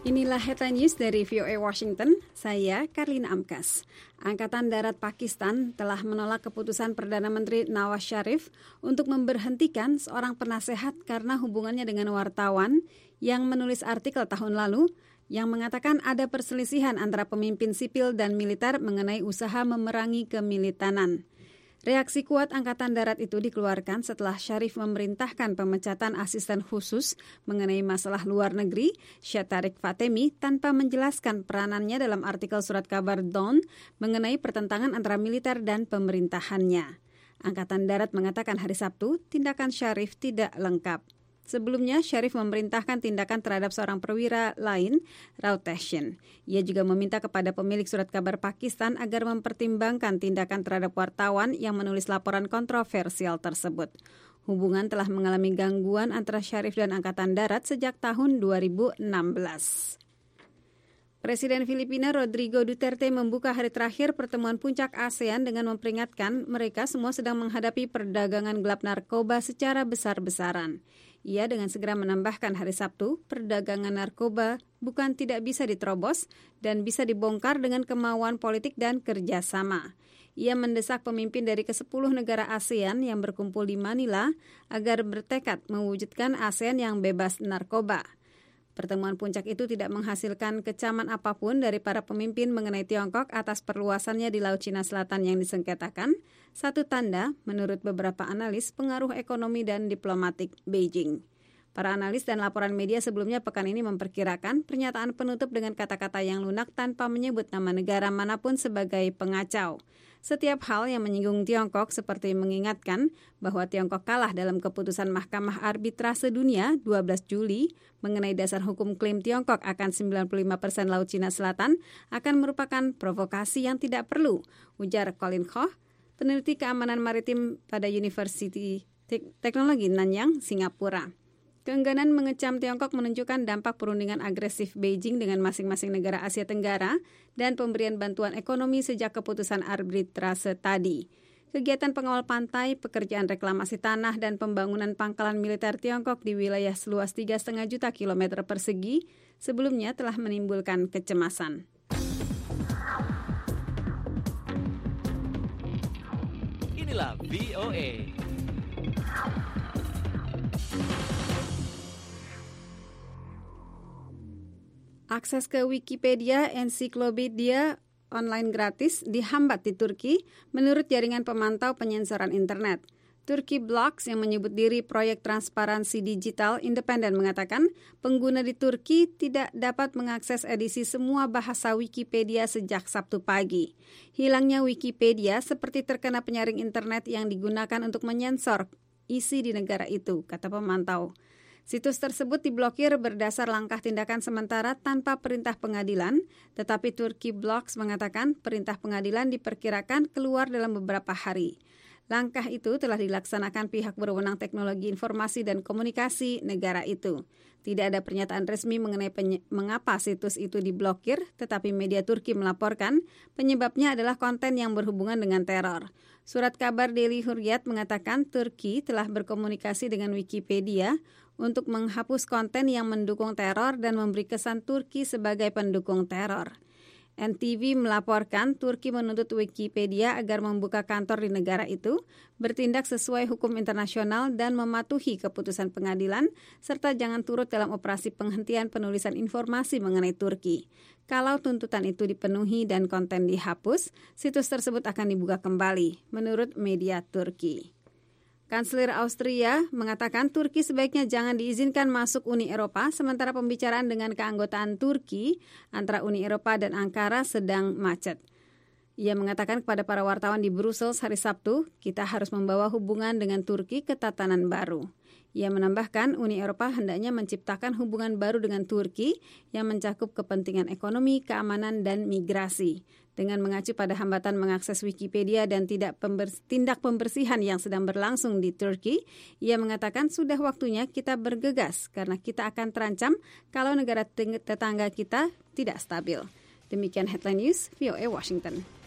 Inilah headline news dari VOA Washington, saya Karlina Amkas. Angkatan Darat Pakistan telah menolak keputusan Perdana Menteri Nawaz Sharif untuk memberhentikan seorang penasehat karena hubungannya dengan wartawan yang menulis artikel tahun lalu yang mengatakan ada perselisihan antara pemimpin sipil dan militer mengenai usaha memerangi kemilitanan. Reaksi kuat Angkatan Darat itu dikeluarkan setelah Sharif memerintahkan pemecatan asisten khusus mengenai masalah luar negeri, Syed Tariq Fatemi, tanpa menjelaskan peranannya dalam artikel surat kabar Dawn mengenai pertentangan antara militer dan pemerintahannya. Angkatan Darat mengatakan hari Sabtu, tindakan Sharif tidak lengkap. Sebelumnya, Sharif memerintahkan tindakan terhadap seorang perwira lain, Raut Tehsin. Ia juga meminta kepada pemilik surat kabar Pakistan agar mempertimbangkan tindakan terhadap wartawan yang menulis laporan kontroversial tersebut. Hubungan telah mengalami gangguan antara Sharif dan Angkatan Darat sejak tahun 2016. Presiden Filipina Rodrigo Duterte membuka hari terakhir pertemuan puncak ASEAN dengan memperingatkan mereka semua sedang menghadapi perdagangan gelap narkoba secara besar-besaran. Ia dengan segera menambahkan hari Sabtu, perdagangan narkoba bukan tidak bisa diterobos dan bisa dibongkar dengan kemauan politik dan kerjasama. Ia mendesak pemimpin dari ke-10 negara ASEAN yang berkumpul di Manila agar bertekad mewujudkan ASEAN yang bebas narkoba. Pertemuan puncak itu tidak menghasilkan kecaman apapun dari para pemimpin mengenai Tiongkok atas perluasannya di Laut Cina Selatan yang disengketakan, satu tanda, menurut beberapa analis, pengaruh ekonomi dan diplomatik Beijing. Para analis dan laporan media sebelumnya pekan ini memperkirakan pernyataan penutup dengan kata-kata yang lunak tanpa menyebut nama negara manapun sebagai pengacau. Setiap hal yang menyinggung Tiongkok seperti mengingatkan bahwa Tiongkok kalah dalam keputusan Mahkamah Arbitrase Dunia 12 Juli mengenai dasar hukum klaim Tiongkok akan 95% Laut Cina Selatan akan merupakan provokasi yang tidak perlu, ujar Colin Koh, peneliti keamanan maritim pada University Teknologi Nanyang, Singapura. Keengganan mengecam Tiongkok menunjukkan dampak perundingan agresif Beijing dengan masing-masing negara Asia Tenggara dan pemberian bantuan ekonomi sejak keputusan arbitrase tadi. Kegiatan pengawal pantai, pekerjaan reklamasi tanah, dan pembangunan pangkalan militer Tiongkok di wilayah seluas 3,5 juta kilometer persegi sebelumnya telah menimbulkan kecemasan. Inilah VOA. Akses ke Wikipedia, ensiklopedia online gratis dihambat di Turki menurut jaringan pemantau penyensoran internet. Turki Blocks yang menyebut diri proyek transparansi digital independen mengatakan pengguna di Turki tidak dapat mengakses edisi semua bahasa Wikipedia sejak Sabtu pagi. Hilangnya Wikipedia seperti terkena penyaring internet yang digunakan untuk menyensor isi di negara itu, kata pemantau. Situs tersebut diblokir berdasar langkah tindakan sementara tanpa perintah pengadilan, tetapi Turki Blocks mengatakan perintah pengadilan diperkirakan keluar dalam beberapa hari. Langkah itu telah dilaksanakan pihak berwenang teknologi informasi dan komunikasi negara itu. Tidak ada pernyataan resmi mengenai mengapa situs itu diblokir, tetapi media Turki melaporkan penyebabnya adalah konten yang berhubungan dengan teror. Surat kabar Daily Hurriyet mengatakan Turki telah berkomunikasi dengan Wikipedia untuk menghapus konten yang mendukung teror dan memberi kesan Turki sebagai pendukung teror. NTV melaporkan Turki menuntut Wikipedia agar membuka kantor di negara itu, bertindak sesuai hukum internasional dan mematuhi keputusan pengadilan, serta jangan turut dalam operasi penghentian penulisan informasi mengenai Turki. Kalau tuntutan itu dipenuhi dan konten dihapus, situs tersebut akan dibuka kembali, menurut media Turki. Kanselir Austria mengatakan Turki sebaiknya jangan diizinkan masuk Uni Eropa, sementara pembicaraan dengan keanggotaan Turki antara Uni Eropa dan Ankara sedang macet. Ia mengatakan kepada para wartawan di Brussels hari Sabtu, kita harus membawa hubungan dengan Turki ke tatanan baru. Ia menambahkan Uni Eropa hendaknya menciptakan hubungan baru dengan Turki yang mencakup kepentingan ekonomi, keamanan, dan migrasi. Dengan mengacu pada hambatan mengakses Wikipedia dan tindak pembersihan yang sedang berlangsung di Turki, ia mengatakan sudah waktunya kita bergegas karena kita akan terancam kalau negara tetangga kita tidak stabil. Demikian Headline News, VOA Washington.